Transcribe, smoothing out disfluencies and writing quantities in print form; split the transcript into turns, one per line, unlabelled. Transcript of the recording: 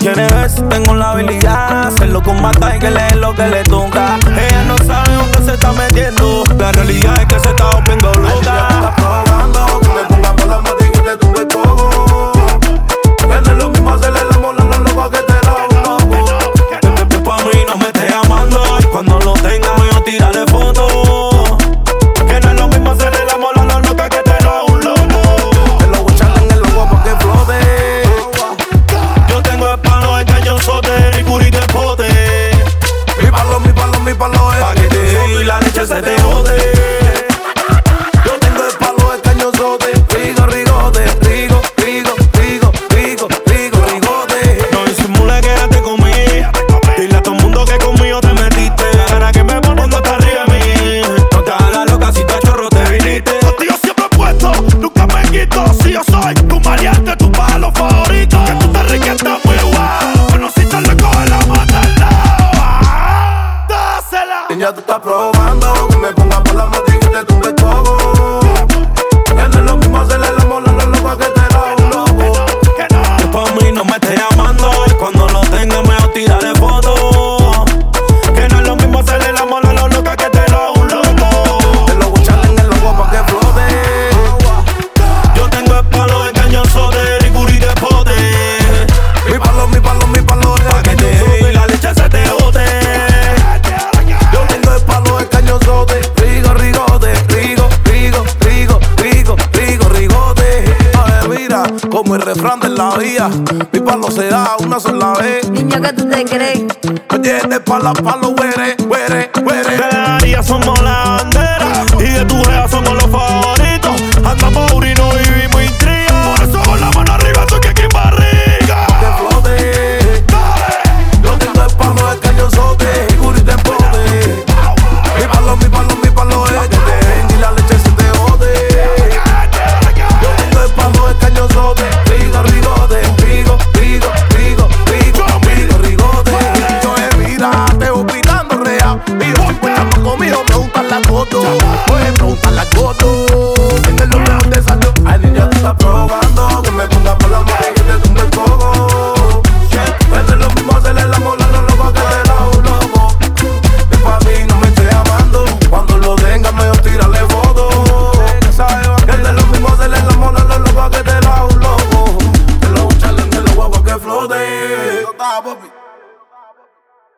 Quiere ver si tengo la habilidad, hacerlo con mata y que le dé lo que le toca. Ella no sabe dónde se está metiendo, la realidad es que se está volviendo loca.
Está probando, que me ponga por la mata y que te tumbe todo. Que no es lo mismo hacerle la mola a los locos que te da un loco.
Que pa' mí no me esté llamando, y cuando lo tenga yo tiraré fotos. Que no es lo mismo hacerle la mola a los locos que te da un loco.
Te lo voy a echar en el logo pa' que flote.
Yo tengo el palo de cañonzote y curito de pote.
Mi palo es
pa' que te dé y la leche se te bote.
Yo tengo el palo de cañonzote. Rigo, rigote, rigo, rigo, rigo, rigo, rigo, rigote.
No disimule, quédate conmigo. Dile a todo el mundo que conmigo te metiste. La gana que me pongo hasta arriba de mí. No te hagas loca si te chorro te viniste.
Contigo siempre he puesto, nunca me quito. Si yo soy tu maleante, tu palo favorito. Que tú te enriquetas muy guau. Bueno, si te lo coge la mata al lado. Dásela.
Ya tú estás probando, que me ponga por la mata y que te tumbe todo. Que no es lo mismo hacerle la mola a los locos que te da un loco.
Que pa' mí no me esté llamando, y cuando lo tenga me tiraré fotos. Que no es lo mismo hacerle la mola a los locos que te da un loco.
Te lo voy a echar en el logo pa' que flote.
Yo tengo el palo de cañonzote y curito de pote.
Mi palo es
Pa' que te dé y la leche se te bote.
Yo tengo el palo de cañonzote. Rigo, rigote, rigo, rigo, rigo, rigo, rigo, rigote. A ver, mira, como el refrán de la vía, mi palo se da una sola vez.
Niño, ¿qué tú te crees?
Me tienes palo, huere, huere, huere.
De la área somos la bandera y de tu jeva somos los favoritos. Andamos urino y vivimos intriga.
Por eso con la mano arriba estoy que aquí barriga.
Que flote. Yo tengo el palo de cañonzote y curito en pote. Mi palo es que te den y la leche se te bote. Yo tengo el palo de cañonzote. Rigo, rigote, rigo, rigo, rigo, rigo, rigo, rigote. Yo mira, te voy pitando real. Mira, si cuentas conmigo, preguntan las fotos. Oye, preguntan las fotos. Tengo el número de salió. Ay, niña, tú estás probando. Que me ponga por la mano y que te tumbe el coco. No es lo mismo hacerle la mola a los locos que te da un loco. Que pa' mí no me esté llamando. Cuando lo tenga me tírale fotos. Que no es lo mismo hacerle la mola a los locos que te da un loco. Te lo voy a echar en el agua pa' que flote.